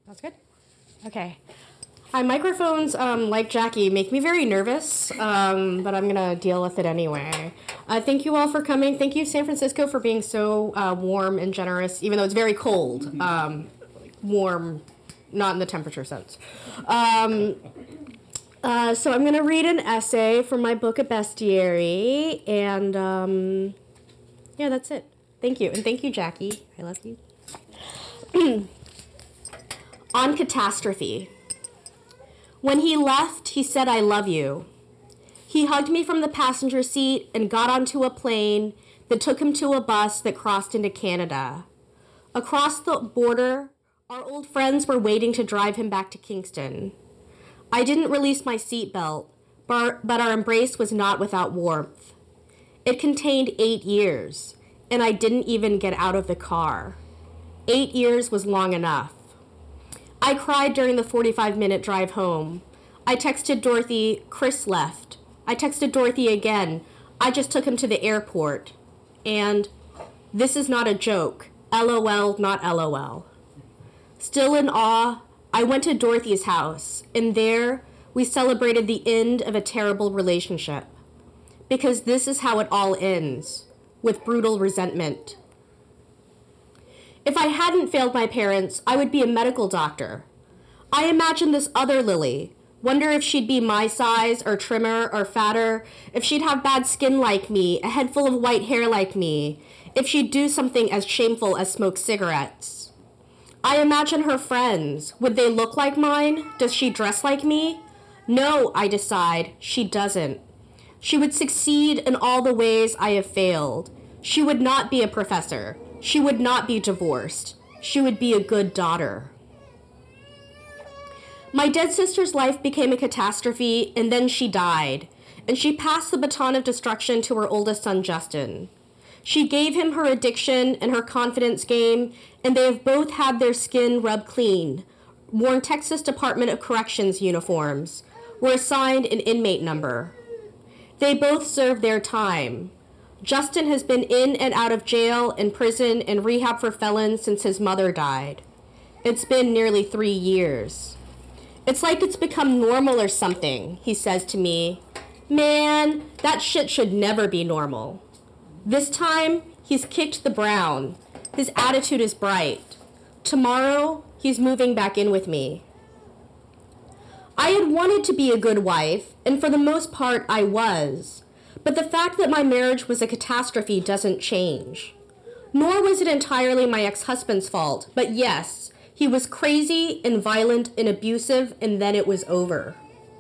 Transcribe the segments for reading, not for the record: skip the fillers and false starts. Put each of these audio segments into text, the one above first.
That's good. Okay. Hi, microphones, like Jackie, make me very nervous, but I'm going to deal with it anyway. Thank you all for coming. Thank you, San Francisco, for being so warm and generous, even though it's very cold. Warm, not in the temperature sense. So I'm going to read an essay from my book, A Bestiary, and yeah, that's it. Thank you. And thank you, Jackie. I love you. On catastrophe. When he left, he said, "I love you." He hugged me from the passenger seat and got onto a plane that took him to a bus that crossed into Canada. Across the border, our old friends were waiting to drive him back to Kingston. I didn't release my seatbelt, but our embrace was not without warmth. It contained 8 years, and I didn't even get out of the car. 8 years was long enough. I cried during the 45-minute drive home. I texted Dorothy, "Chris left." I texted Dorothy again. "I just took him to the airport." And, "This is not a joke. LOL, not LOL." Still in awe, I went to Dorothy's house, and there we celebrated the end of a terrible relationship. Because this is how it all ends, with brutal resentment. If I hadn't failed my parents, I would be a medical doctor. I imagine this other Lily, wonder if she'd be my size or trimmer or fatter, if she'd have bad skin like me, a head full of white hair like me, if she'd do something as shameful as smoke cigarettes. I imagine her friends. Would they look like mine? Does she dress like me? No, I decide, she doesn't. She would succeed in all the ways I have failed. She would not be a professor. She would not be divorced. She would be a good daughter. My dead sister's life became a catastrophe, and then she died, and she passed the baton of destruction to her oldest son, Justin. She gave him her addiction and her confidence game, and they have both had their skin rubbed clean, worn Texas Department of Corrections uniforms, were assigned an inmate number. They both served their time. Justin has been in and out of jail and prison and rehab for felons since his mother died. It's been nearly 3 years. It's like it's become normal or something, he says to me. Man, that shit should never be normal. This time, he's kicked the brown. His attitude is bright. Tomorrow, he's moving back in with me. I had wanted to be a good wife, and for the most part, I was. But the fact that my marriage was a catastrophe doesn't change. Nor was it entirely my ex-husband's fault, but yes, he was crazy and violent and abusive, and then it was over.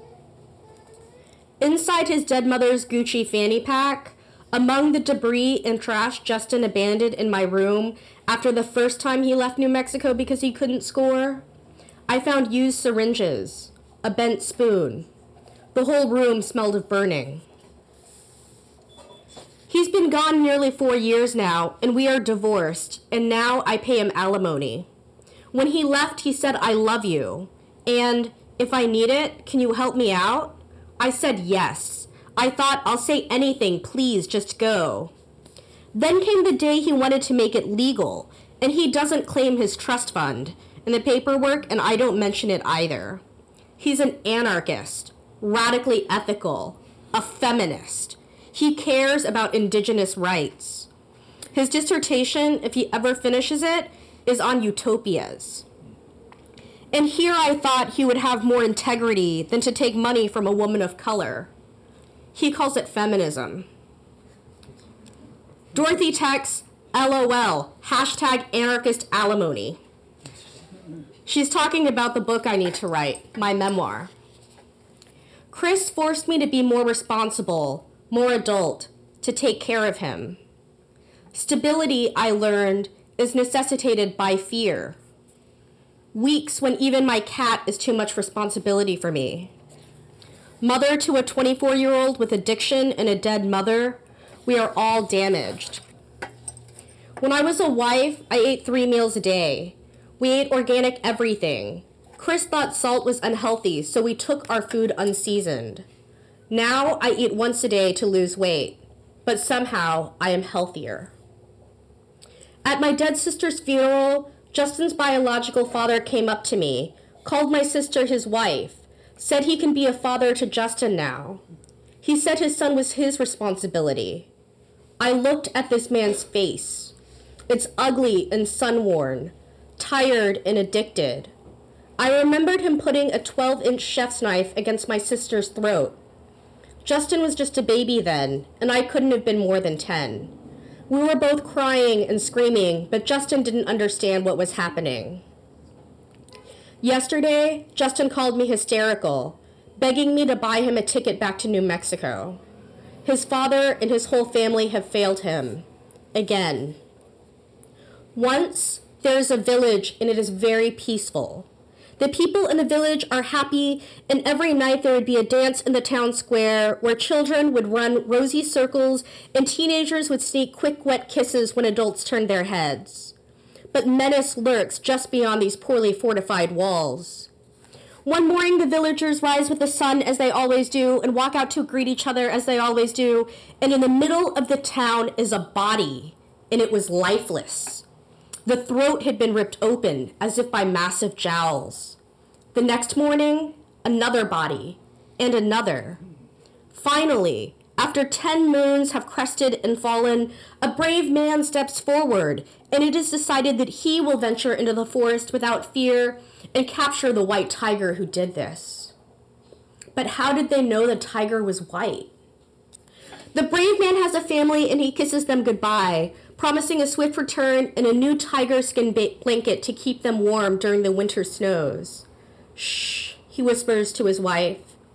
Inside his dead mother's Gucci fanny pack, among the debris and trash Justin abandoned in my room after the first time he left New Mexico because he couldn't score, I found used syringes, a bent spoon. The whole room smelled of burning. He's been gone nearly 4 years now, and we are divorced, and now I pay him alimony. When he left, he said, "I love you," and, "If I need it, can you help me out?" I said yes. I thought, I'll say anything, please, just go. Then came the day he wanted to make it legal, and he doesn't claim his trust fund in the paperwork, and I don't mention it either. He's an anarchist, radically ethical, a feminist. He cares about indigenous rights. His dissertation, if he ever finishes it, is on utopias. And here I thought he would have more integrity than to take money from a woman of color. He calls it feminism. Dorothy texts, LOL, hashtag anarchist alimony. She's talking about the book I need to write, my memoir. Chris forced me to be more responsible, more adult, to take care of him. Stability, I learned, is necessitated by fear. Weeks when even my cat is too much responsibility for me. Mother to a 24-year-old with addiction and a dead mother, we are all damaged. When I was a wife, I ate 3 meals a day. We ate organic everything. Chris thought salt was unhealthy, so we took our food unseasoned. Now I eat once a day to lose weight, but somehow I am healthier. At my dead sister's funeral, Justin's biological father came up to me, called my sister his wife, said he can be a father to Justin now. He said his son was his responsibility. I looked at this man's face. It's ugly and sun-worn, tired and addicted. I remembered him putting a 12-inch chef's knife against my sister's throat. Justin was just a baby then, and I couldn't have been more than 10. We were both crying and screaming, but Justin didn't understand what was happening. Yesterday, Justin called me hysterical, begging me to buy him a ticket back to New Mexico. His father and his whole family have failed him. Again. Once, there is a village, and it is very peaceful. The people in the village are happy, and every night there would be a dance in the town square where children would run rosy circles and teenagers would sneak quick, wet kisses when adults turned their heads. But menace lurks just beyond these poorly fortified walls. One morning, the villagers rise with the sun as they always do and walk out to greet each other as they always do, and in the middle of the town is a body, and it was lifeless. The throat had been ripped open, as if by massive jowls. The next morning, another body, and another. Finally, after 10 moons have crested and fallen, a brave man steps forward, and it is decided that he will venture into the forest without fear and capture the white tiger who did this. But how did they know the tiger was white? The brave man has a family, and he kisses them goodbye, promising a swift return and a new tiger skin blanket to keep them warm during the winter snows. Shh, he whispers to his wife.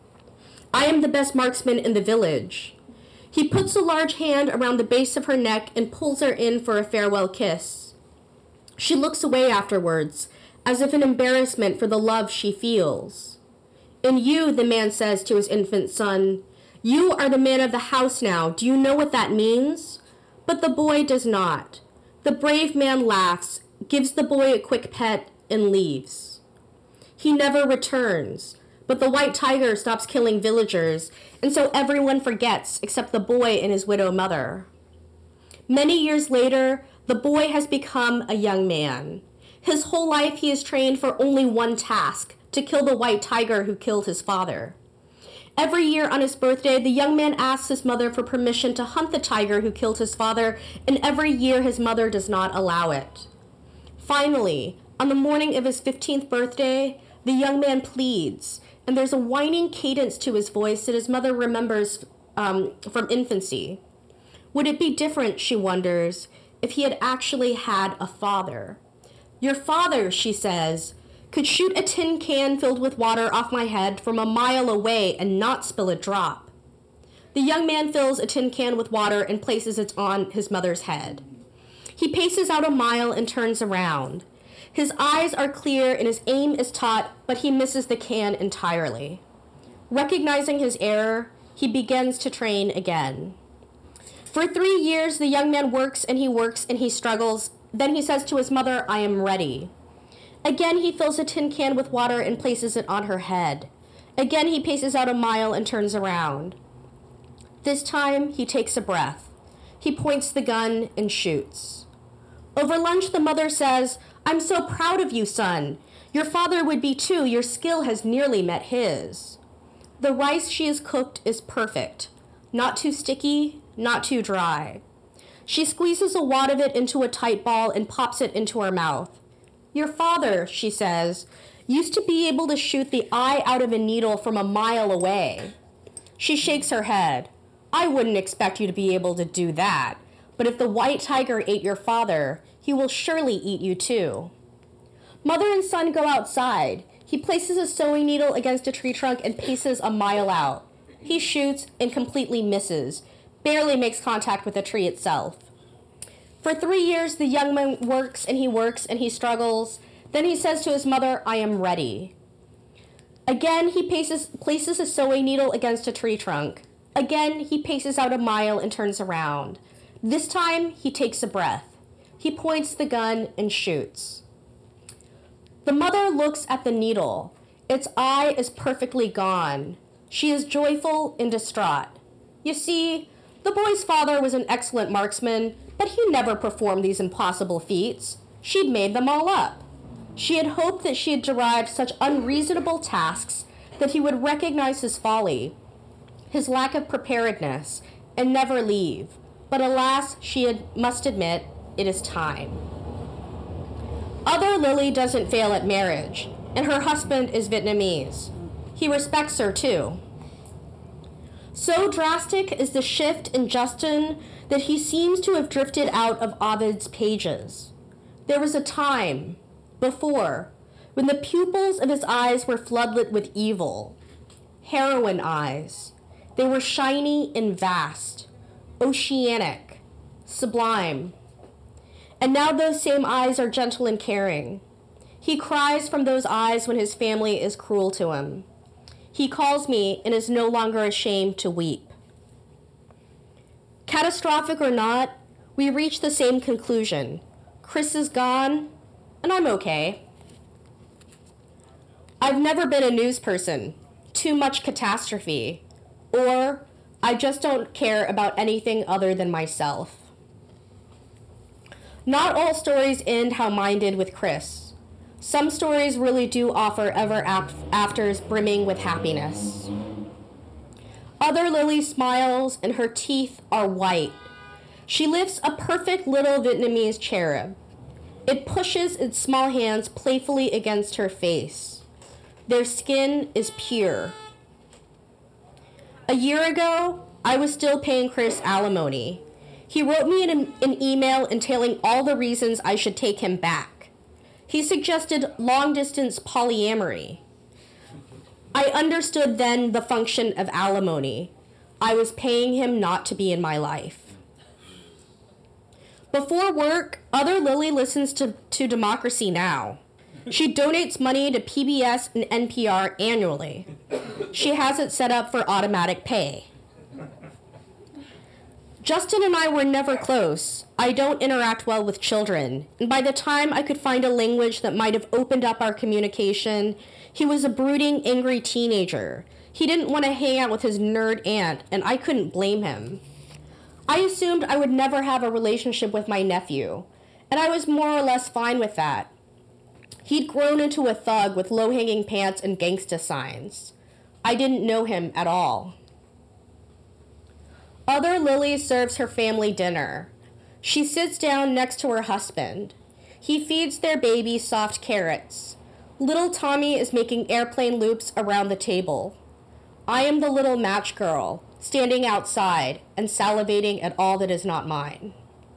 I am the best marksman in the village. He puts a large hand around the base of her neck and pulls her in for a farewell kiss. She looks away afterwards, as if in embarrassment for the love she feels. And you, the man says to his infant son, you are the man of the house now. Do you know what that means? But the boy does not. The brave man laughs, gives the boy a quick pet, and leaves. He never returns, but the white tiger stops killing villagers, and so everyone forgets except the boy and his widow mother. Many years later, the boy has become a young man. His whole life he is trained for only one task, to kill the white tiger who killed his father. Every year on his birthday, the young man asks his mother for permission to hunt the tiger who killed his father, and every year his mother does not allow it. Finally, on the morning of his 15th birthday, the young man pleads, and there's a whining cadence to his voice that his mother remembers from infancy. Would it be different, she wonders, if he had actually had a father? Your father, she says, could shoot a tin can filled with water off my head from a mile away and not spill a drop. The young man fills a tin can with water and places it on his mother's head. He paces out a mile and turns around. His eyes are clear and his aim is taut, but he misses the can entirely. Recognizing his error, he begins to train again. For 3 years, the young man works and he struggles. Then he says to his mother, I am ready. Again, he fills a tin can with water and places it on her head. Again, he paces out a mile and turns around. This time, he takes a breath. He points the gun and shoots. Over lunch, the mother says, I'm so proud of you, son. Your father would be too. Your skill has nearly met his. The rice she has cooked is perfect. Not too sticky, not too dry. She squeezes a wad of it into a tight ball and pops it into her mouth. Your father, she says, used to be able to shoot the eye out of a needle from a mile away. She shakes her head. I wouldn't expect you to be able to do that, but if the white tiger ate your father, he will surely eat you too. Mother and son go outside. He places a sewing needle against a tree trunk and paces a mile out. He shoots and completely misses, barely makes contact with the tree itself. For 3 years, the young man works and he struggles. Then he says to his mother, I am ready. Again, he places a sewing needle against a tree trunk. Again, he paces out a mile and turns around. This time, he takes a breath. He points the gun and shoots. The mother looks at the needle. Its eye is perfectly gone. She is joyful and distraught. You see, the boy's father was an excellent marksman, but he never performed these impossible feats. She'd made them all up. She had hoped that she had derived such unreasonable tasks that he would recognize his folly, his lack of preparedness, and never leave. But alas, must admit, it is time. Other Lily doesn't fail at marriage, and her husband is Vietnamese. He respects her too. So drastic is the shift in Justin that he seems to have drifted out of Ovid's pages. There was a time, before, when the pupils of his eyes were floodlit with evil. Heroine eyes. They were shiny and vast, oceanic, sublime. And now those same eyes are gentle and caring. He cries from those eyes when his family is cruel to him. He calls me and is no longer ashamed to weep. Catastrophic or not, we reach the same conclusion. Chris is gone, and I'm okay. I've never been a news person. Too much catastrophe. Or I just don't care about anything other than myself. Not all stories end how mine did with Chris. Some stories really do offer ever afters brimming with happiness. Other Lily smiles and her teeth are white. She lifts a perfect little Vietnamese cherub. It pushes its small hands playfully against her face. Their skin is pure. A year ago, I was still paying Chris alimony. He wrote me an email entailing all the reasons I should take him back. He suggested long-distance polyamory. I understood then the function of alimony. I was paying him not to be in my life. Before work, Other Lily listens to Democracy Now! She donates money to PBS and NPR annually. She has it set up for automatic pay. Justin and I were never close. I don't interact well with children, and by the time I could find a language that might have opened up our communication, he was a brooding, angry teenager. He didn't want to hang out with his nerd aunt, and I couldn't blame him. I assumed I would never have a relationship with my nephew, and I was more or less fine with that. He'd grown into a thug with low-hanging pants and gangsta signs. I didn't know him at all. Other Lily serves her family dinner. She sits down next to her husband. He feeds their baby soft carrots. Little Tommy is making airplane loops around the table. I am the little match girl, standing outside and salivating at all that is not mine.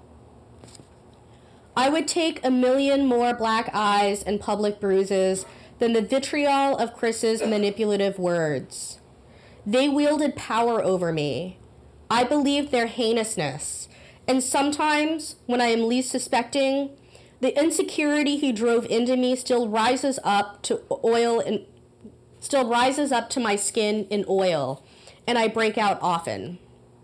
I would take 1,000,000 more black eyes and public bruises than the vitriol of Chris's manipulative words. They wielded power over me. I believed their heinousness, and sometimes, when I am least suspecting, the insecurity he drove into me still rises up to my skin in oil, and I break out often.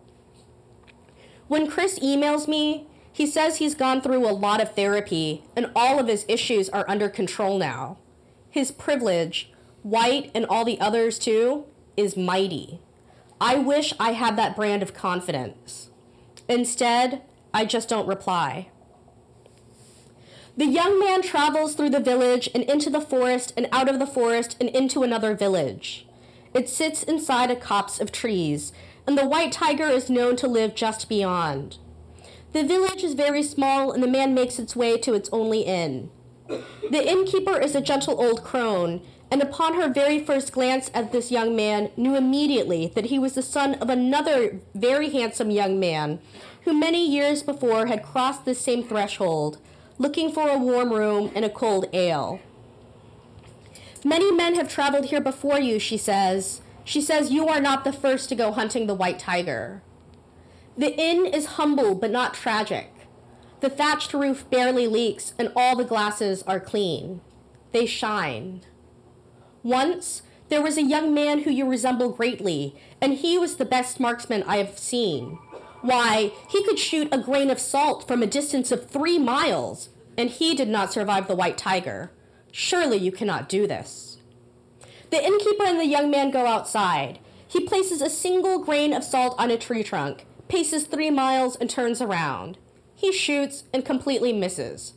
When Chris emails me, he says he's gone through a lot of therapy, and all of his issues are under control now. His privilege, white and all the others too, is mighty. I wish I had that brand of confidence. Instead, I just don't reply. The young man travels through the village and into the forest and out of the forest and into another village. It sits inside a copse of trees, and the white tiger is known to live just beyond. The village is very small, and the man makes its way to its only inn. The innkeeper is a gentle old crone, and upon her very first glance at this young man, knew immediately that he was the son of another very handsome young man, who many years before had crossed this same threshold, looking for a warm room and a cold ale. Many men have traveled here before you, she says. She says you are not the first to go hunting the white tiger. The inn is humble but not tragic. The thatched roof barely leaks, and all the glasses are clean. They shine. Once, there was a young man who you resemble greatly, and he was the best marksman I have seen. Why, he could shoot a grain of salt from a distance of 3 miles, and he did not survive the white tiger. Surely you cannot do this. The innkeeper and the young man go outside. He places a single grain of salt on a tree trunk, paces 3 miles, and turns around. He shoots and completely misses.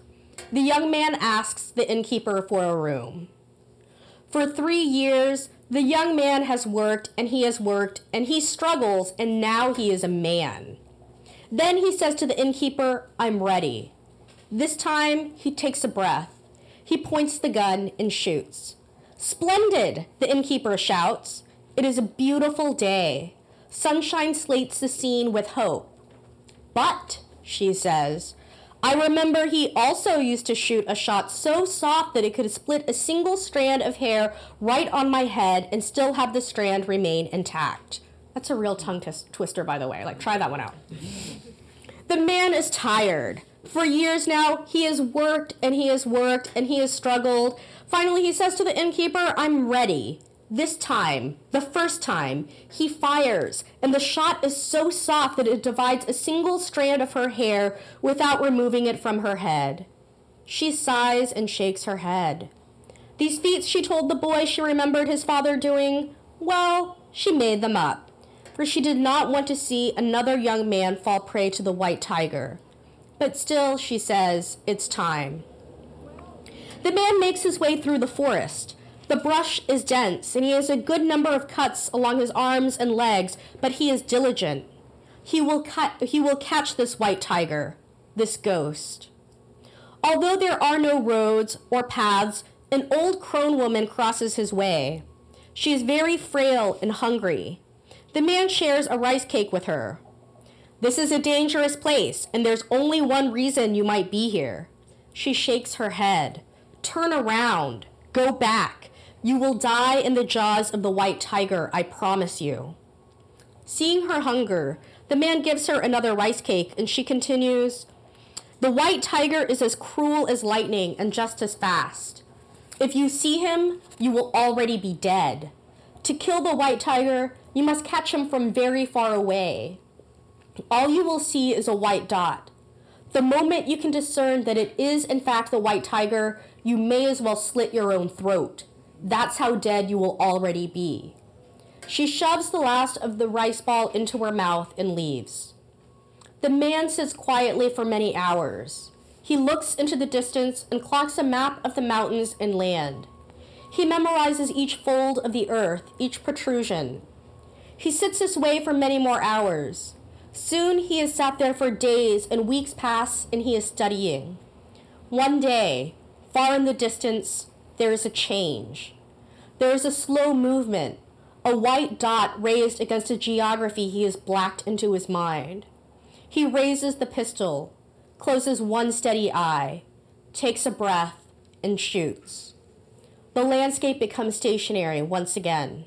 the young man asks the innkeeper for a room. For 3 years, the young man has worked, and he struggles, and now he is a man. Then he says to the innkeeper, "I'm ready." This time, he takes a breath. He points the gun and shoots. "Splendid," the innkeeper shouts. It is a beautiful day. Sunshine slates the scene with hope. "But," she says, "I remember he also used to shoot a shot so soft that it could split a single strand of hair right on my head and still have the strand remain intact." That's a real tongue twister, by the way. Like, try that one out. The man is tired. For years now, he has worked and he has worked and he has struggled. Finally, he says to the innkeeper, "I'm ready." This time, the first time, he fires, and the shot is so soft that it divides a single strand of her hair without removing it from her head. She sighs and shakes her head. These feats she told the boy she remembered his father doing, well, she made them up, for she did not want to see another young man fall prey to the white tiger. But still, she says, it's time. The man makes his way through the forest. The brush is dense, and he has a good number of cuts along his arms and legs, but he is diligent. He will catch this white tiger, this ghost. Although there are no roads or paths, an old crone woman crosses his way. She is very frail and hungry. The man shares a rice cake with her. "This is a dangerous place, and there's only one reason you might be here." She shakes her head. "Turn around. Go back. You will die in the jaws of the white tiger, I promise you." Seeing her hunger, the man gives her another rice cake, and she continues, "The white tiger is as cruel as lightning and just as fast. If you see him, you will already be dead. To kill the white tiger, you must catch him from very far away. All you will see is a white dot. The moment you can discern that it is in fact the white tiger, you may as well slit your own throat. That's how dead you will already be." She shoves the last of the rice ball into her mouth and leaves. The man sits quietly for many hours. He looks into the distance and clocks a map of the mountains and land. He memorizes each fold of the earth, each protrusion. He sits this way for many more hours. Soon he has sat there for days, and weeks pass, and he is studying. One day, far in the distance, there is a change. There is a slow movement, a white dot raised against a geography he has blacked into his mind. He raises the pistol, closes one steady eye, takes a breath, and shoots. The landscape becomes stationary once again.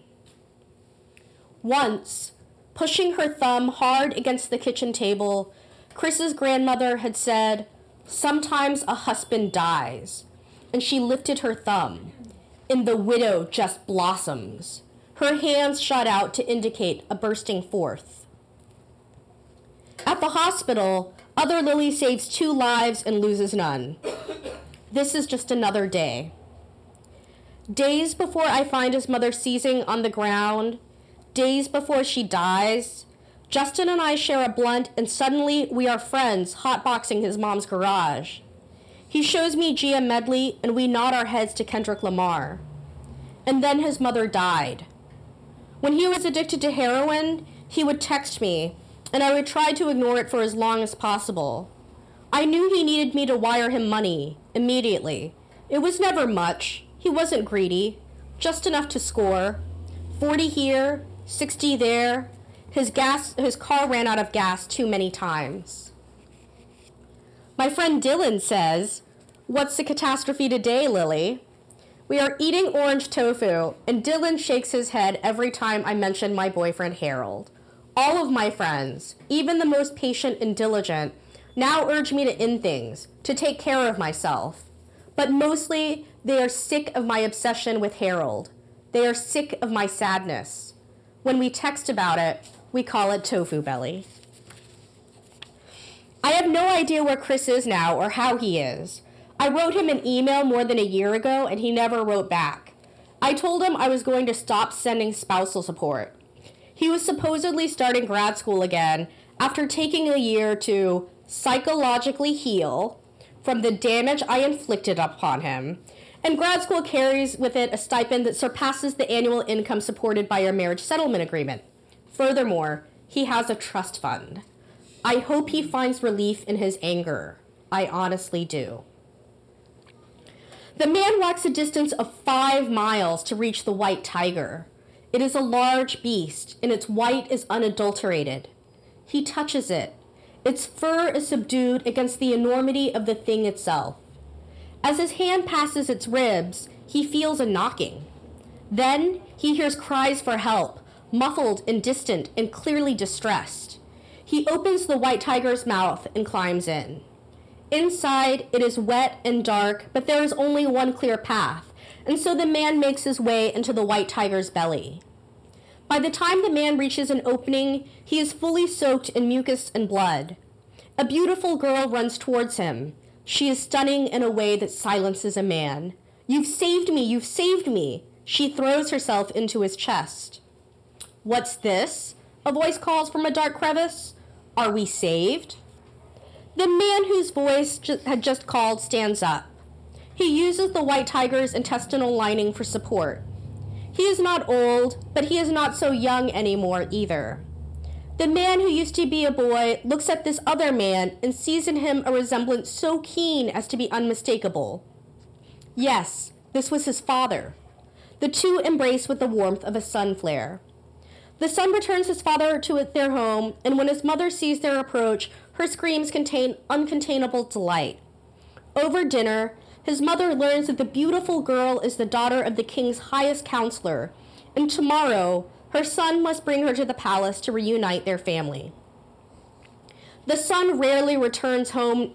Once, pushing her thumb hard against the kitchen table, Chris's grandmother had said, "Sometimes a husband dies," and she lifted her thumb, and the widow just blossoms. Her hands shot out to indicate a bursting forth. At the hospital, other Lily saves 2 lives and loses none. This is just another day. Days before I find his mother seizing on the ground, days before she dies, Justin and I share a blunt, and suddenly we are friends hotboxing his mom's garage. He shows me Gia Medley, and we nod our heads to Kendrick Lamar. And then his mother died. When he was addicted to heroin, he would text me, and I would try to ignore it for as long as possible. I knew he needed me to wire him money, immediately. It was never much. He wasn't greedy, just enough to score. 40 here, 60 there. His car ran out of gas too many times. My friend Dylan says, "What's the catastrophe today, Lily?" We are eating orange tofu, and Dylan shakes his head every time I mention my boyfriend Harold. All of my friends, even the most patient and diligent, now urge me to end things, to take care of myself. But mostly, they are sick of my obsession with Harold. They are sick of my sadness. When we text about it, we call it tofu belly. I have no idea where Chris is now or how he is. I wrote him an email more than a year ago, and he never wrote back. I told him I was going to stop sending spousal support. He was supposedly starting grad school again after taking a year to psychologically heal, from the damage I inflicted upon him, and grad school carries with it a stipend that surpasses the annual income supported by our marriage settlement agreement. Furthermore, he has a trust fund. I hope he finds relief in his anger. I honestly do. The man walks a distance of 5 miles to reach the white tiger. It is a large beast, and its white is unadulterated. He touches it. Its fur is subdued against the enormity of the thing itself. As his hand passes its ribs, he feels a knocking. Then he hears cries for help, muffled and distant and clearly distressed. He opens the white tiger's mouth and climbs in. Inside, it is wet and dark, but there is only one clear path, and so the man makes his way into the white tiger's belly. By the time the man reaches an opening, he is fully soaked in mucus and blood. A beautiful girl runs towards him. She is stunning in a way that silences a man. "You've saved me, you've saved me!" She throws herself into his chest. "What's this?" a voice calls from a dark crevice. "Are we saved?" The man whose voice had just called stands up. He uses the white tiger's intestinal lining for support. He is not old, but he is not so young anymore either. The man who used to be a boy looks at this other man and sees in him a resemblance so keen as to be unmistakable. Yes, this was his father. The two embrace with the warmth of a sun flare. The son returns his father to their home, and when his mother sees their approach, her screams contain uncontainable delight. Over dinner, his mother learns that the beautiful girl is the daughter of the king's highest counselor, and tomorrow her son must bring her to the palace to reunite their family. The son rarely returns to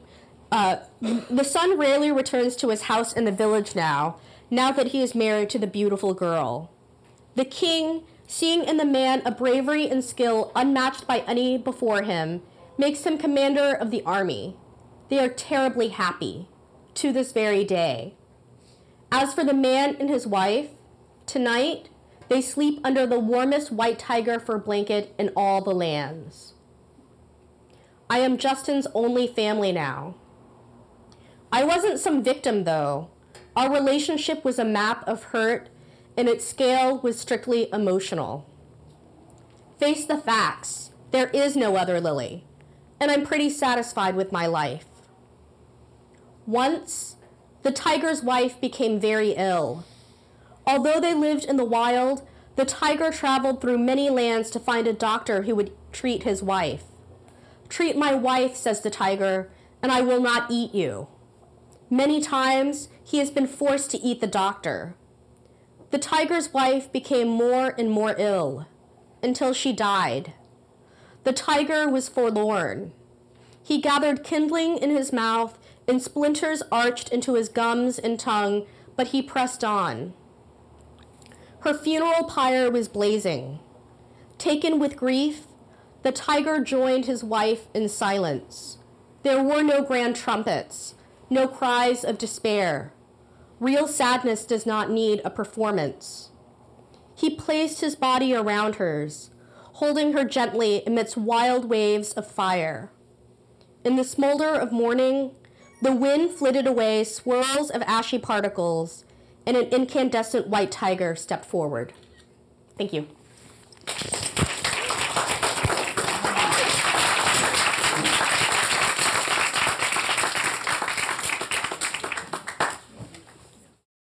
his house in the village now that he is married to the beautiful girl. The king, seeing in the man a bravery and skill unmatched by any before him, makes him commander of the army. They are terribly happy, to this very day. As for the man and his wife, tonight they sleep under the warmest white tiger fur blanket in all the lands. I am Justin's only family now. I wasn't some victim, though. Our relationship was a map of hurt, and its scale was strictly emotional. Face the facts. There is no other Lily, and I'm pretty satisfied with my life. Once, the tiger's wife became very ill. Although they lived in the wild, the tiger traveled through many lands to find a doctor who would treat his wife. "Treat my wife," says the tiger, "and I will not eat you." Many times, he has been forced to eat the doctor. The tiger's wife became more and more ill, until she died. The tiger was forlorn. He gathered kindling in his mouth, and splinters arched into his gums and tongue, but he pressed on. Her funeral pyre was blazing. Taken with grief, the tiger joined his wife in silence. There were no grand trumpets, no cries of despair. Real sadness does not need a performance. He placed his body around hers, holding her gently amidst wild waves of fire. In the smolder of morning, the wind flitted away swirls of ashy particles, and an incandescent white tiger stepped forward. Thank you.